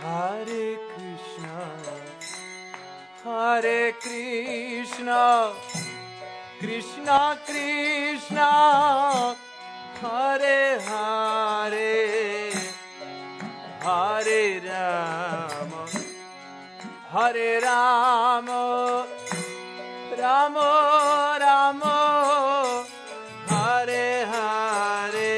Hare Krishna, Hare Krishna, Krishna Krishna, Hare Hare, Hare Rama, Hare Rama, Rama Rama, Hare Hare.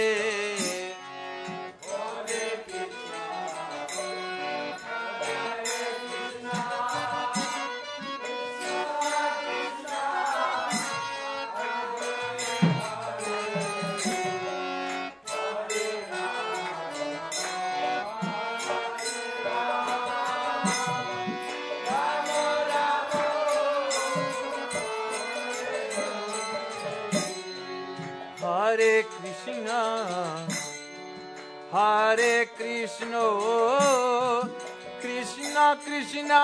Hare Krishna, Hare Krishna, Krishna Krishna,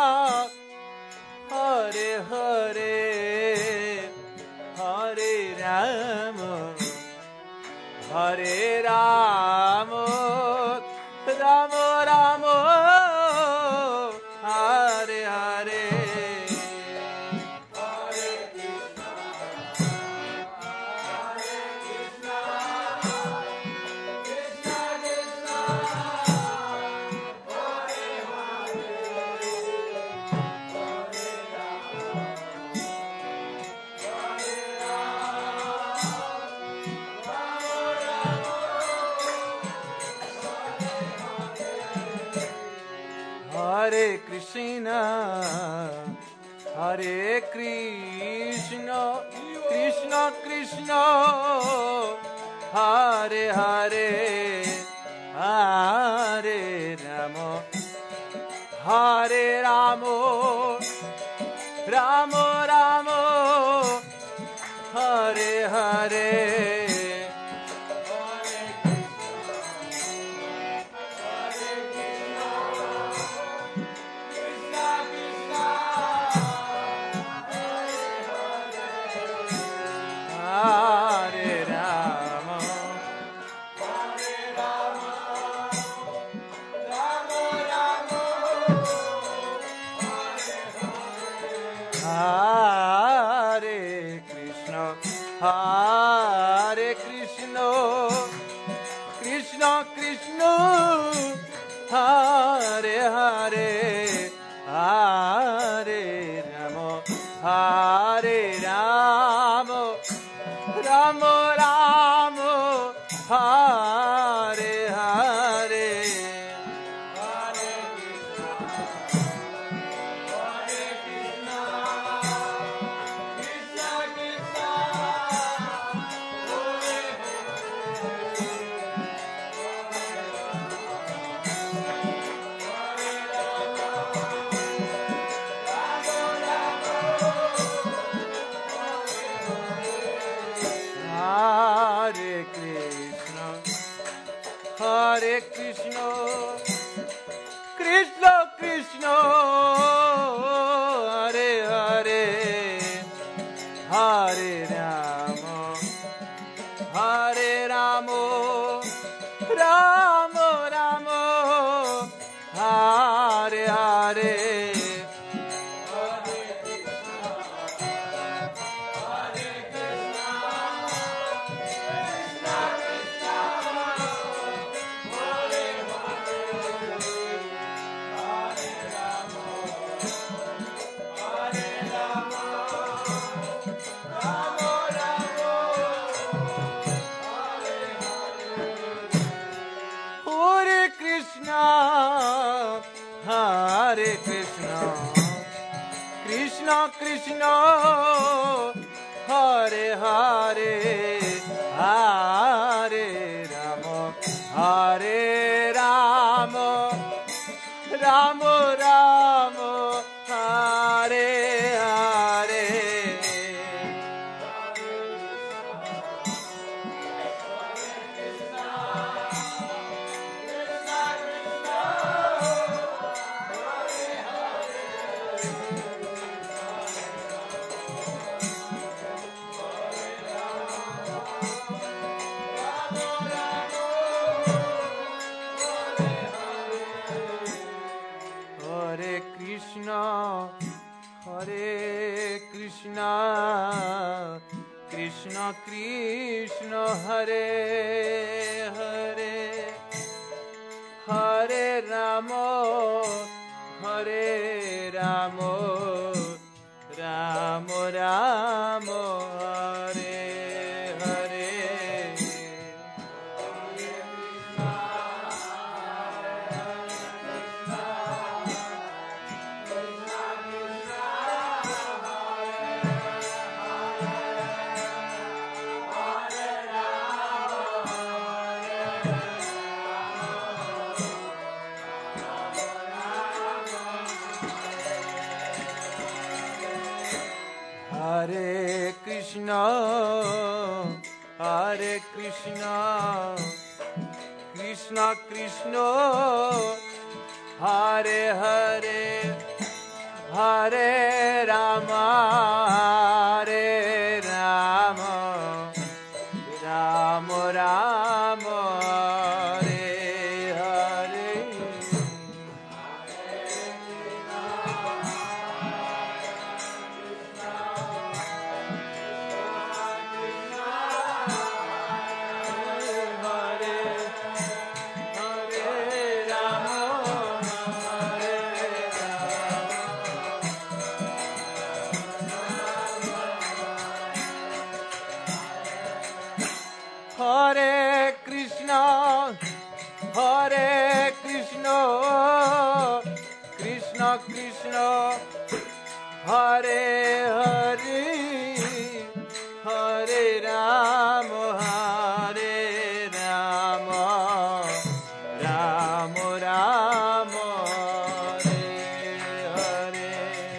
Hare Hare, Hare Rama, Hare Rama, Rama Rama, Hare Hare. Hare Krishna, Hare Krishna, Krishna Krishna, Hare Hare, Hare Rama, Hare Rama, Rama Rama, Hare Hare. Hare Krishna, Hare Krishna, Krishna Krishna, Hare Hare, Hare Rama, Hare Rama, Rama Rama, Hare Hare. Hare Krishna, Hare Krishna, Krishna Krishna, Hare Hare, Hare Rama, Hare Rama, Rama Rama, Hare Hare. Hare Krishna, Krishna Krishna, Hare Hare, Hare Rama, Hare Rama, Rama Rama, Hare Hare. Hare Ramo, Hare Ramo, Ramo Ramo, Hare Hare. Hare Krishna, Hare Krishna, Krishna Krishna, Hare Hare, Hare Rama, Hare Rama, Rama Rama, Hare Hare. Hare Krishna, Hare Krishna, Krishna Krishna, Hare Hare, Hare Rama, Hare Rama, Rama Rama, Hare Hare.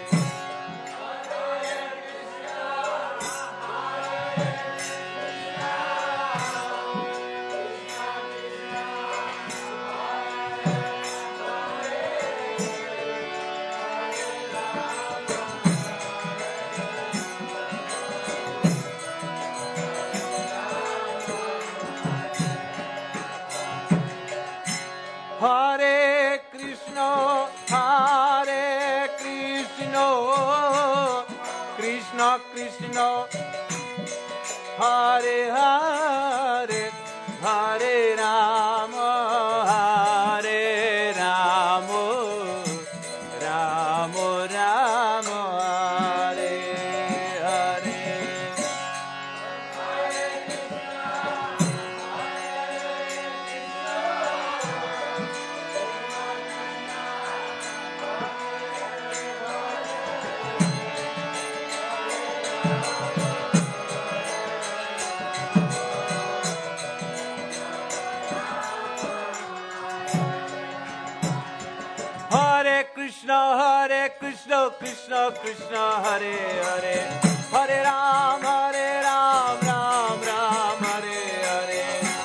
Hare Krishna, Hare Krishna, Krishna Krishna, Hare Hare, Hare Rama, Hare Rama, Rama Rama, Hare Hare. Hare Krishna, Krishna Krishna, Hare Hare, Hare Ram, Ram Ram, Hare Hare.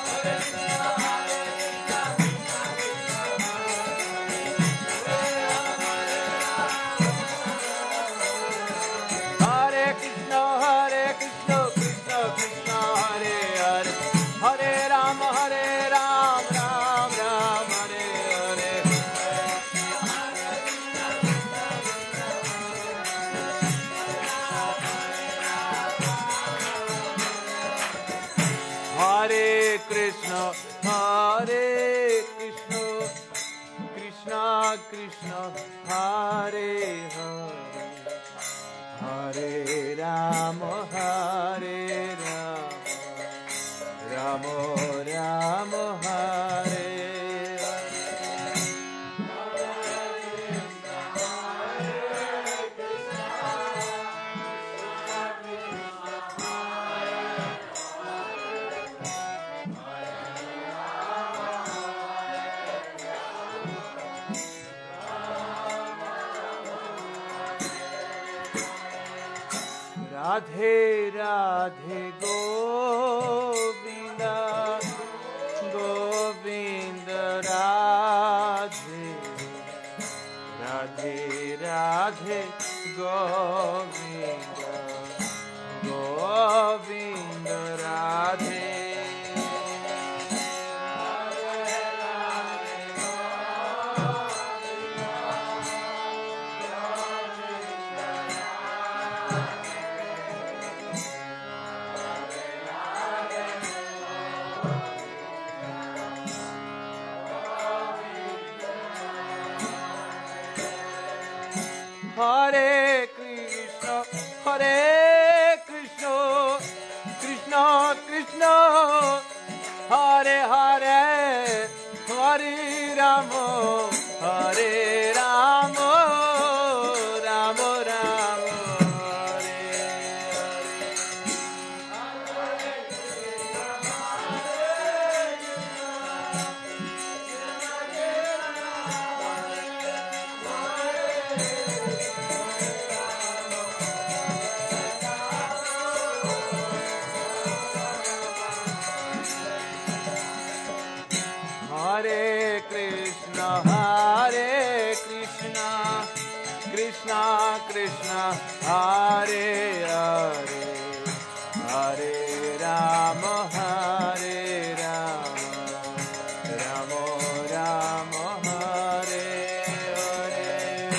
Hare Krishna, Krishna Krishna, Hare Hare, Hare Ram, Ram Ram, Hare Hare. Hare Krishna, Krishna Krishna, Hare Hare, Hare Rama, Hare Rama, Rama Rama, Hare Radhe Radhe Govinda, Govinda Radhe, Radhe Radhe Govinda, Govinda Radhe. Hare Krishna, Krishna Krishna, Hare Hare, Hare Rama, Hare Rama, Rama Rama, Hare Krishna, Krishna Krishna, Hare Hare, Hare Rama, Hare Rama, Rama Rama, Hare Hare.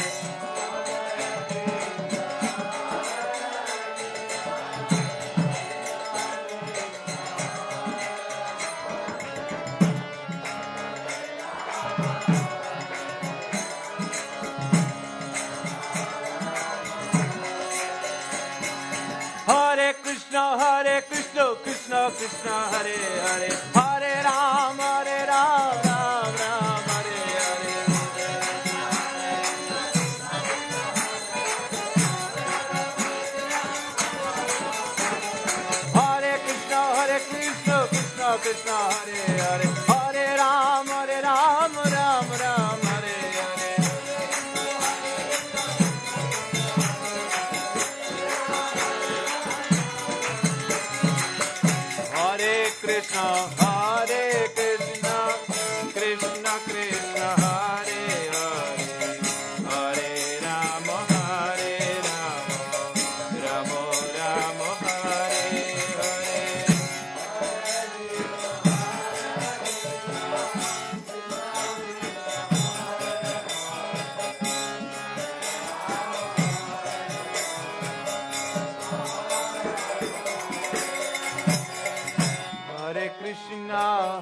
Hare Krishna, Krishna Krishna, Hare Hare, Hare Ram, Ram Ram, Hare Hare. Hare Krishna, Krishna Krishna, Hare Hare, Hare Ram, Ram Ram, Hare Hare. Hare Krishna, Krishna Krishna, Hare Hare, Hare Rama, Rama Rama, Hare Hare. Hare Krishna,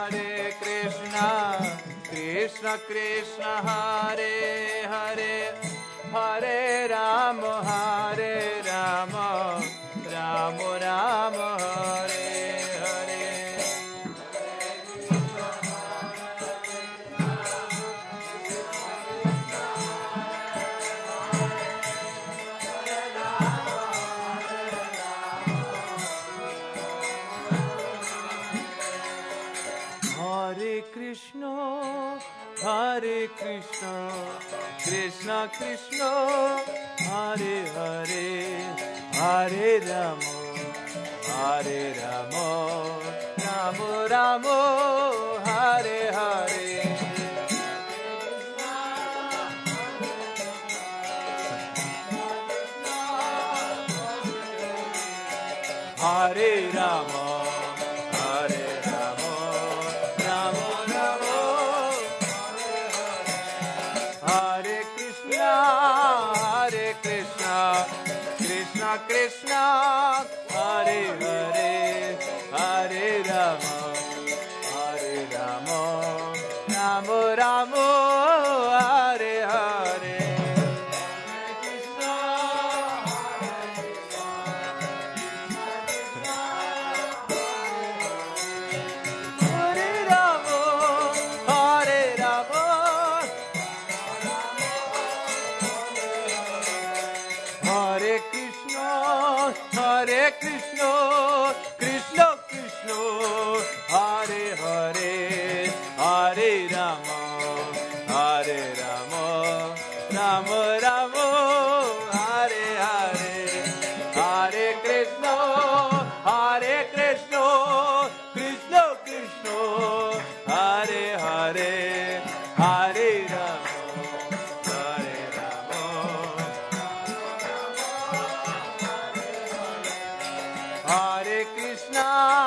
Krishna Krishna, Hare Hare, Hare Rama, Rama Rama, Hare Hare. Hare Krishna, Krishna Krishna, Hare Hare, Hare Rama, Rama Rama, Hare Hare. Hare Rama, Krishna Krishna, Hare Hare, Hare Rama, Rama Rama, Hare Hare. Hare Krishna, Krishna Krishna, Hare Hare, Hare Rama, Rama Rama, Hare Hare. Hare Krishna, Krishna Krishna, Hare Hare, Hare Rama. Hare Krishna,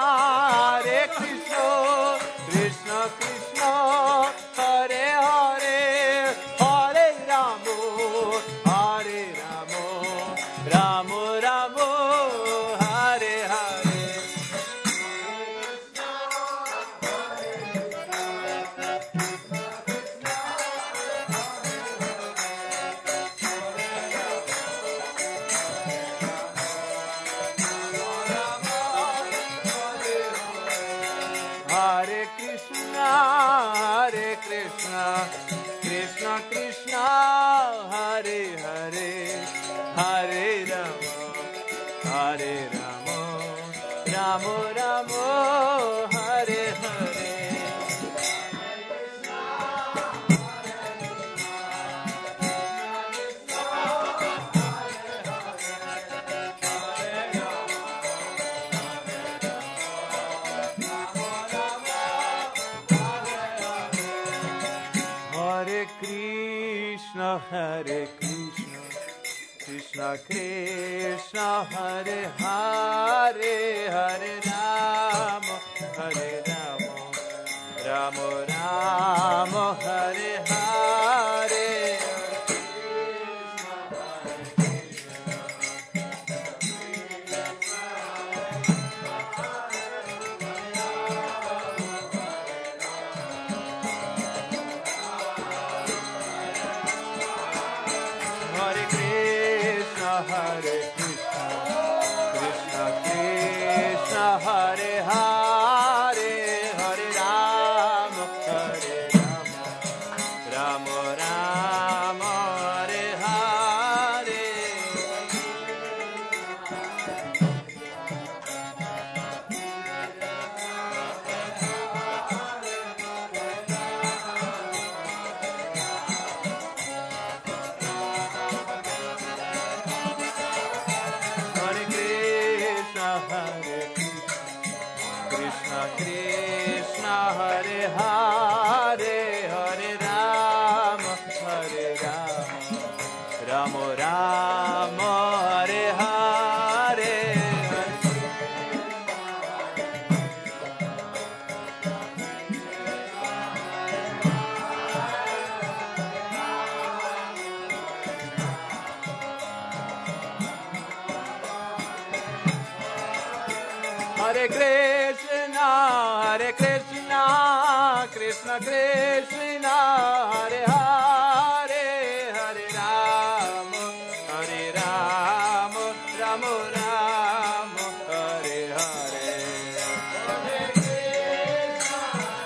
Krishna Krishna, Hare Hare, Hare Rama, Rama Rama, Hare Hare. Krishna Krishna, Hare Hare, Hare Rama, Hare Rama, Rama Rama, Hare Hare. Hare Krishna, Krishna Krishna, Hare Hare, Hare Rama, Hare Rama, Rama Rama, Hare Hare. Hare Krishna, Krishna Krishna, Hare Hare, Hare Rama, Hare Rama, Rama Rama, Hare Hare. Krishna, Hare Hare, Hare Rama, Hare Rama, Rama Rama, Hare Hare. Hare Krishna, Hare Krishna, Krishna Krishna, Hare Hare, Hare Rama, Hare Rama, Rama Rama, Hare Hare. Hare Krishna,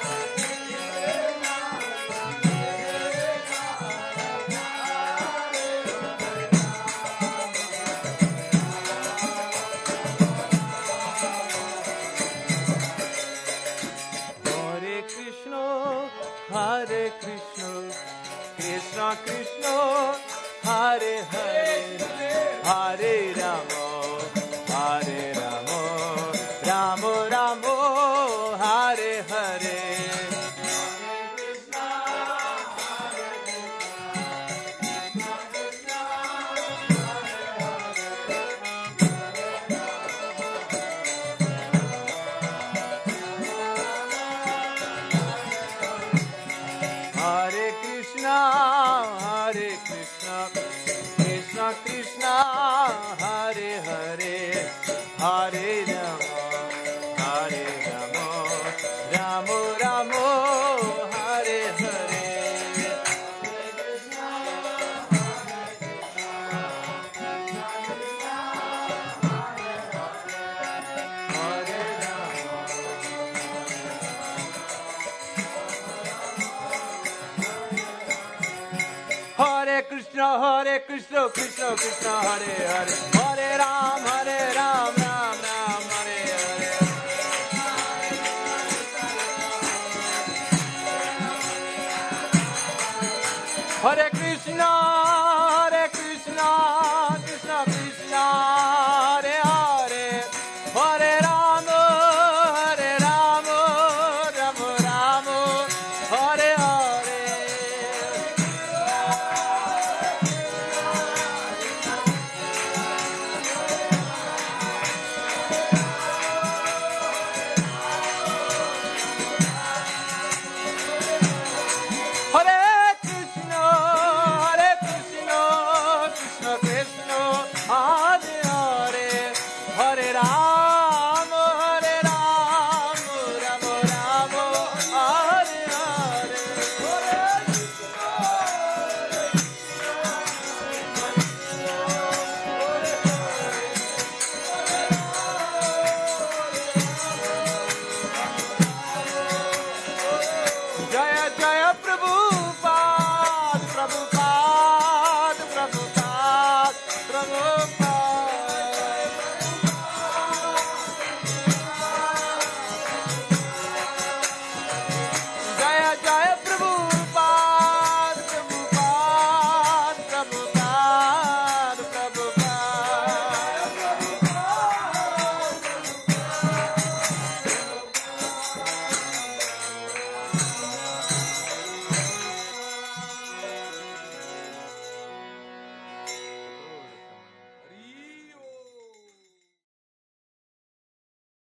Hare Krishna, Krishna Krishna, Hare Hare, Hare Rama, Hare Rama, Rama Rama, Hare Hare. Hare Krishna, Hare Krishna, Krishna Krishna, Hare Hare, Hare Rama, Hare Rama, Rama Rama, Hare Hare. Hare Krishna, Hare Krishna, Krishna Krishna, Hare Hare, Hare Ram, Ram Ram, Hare Hare. Hare Krishna,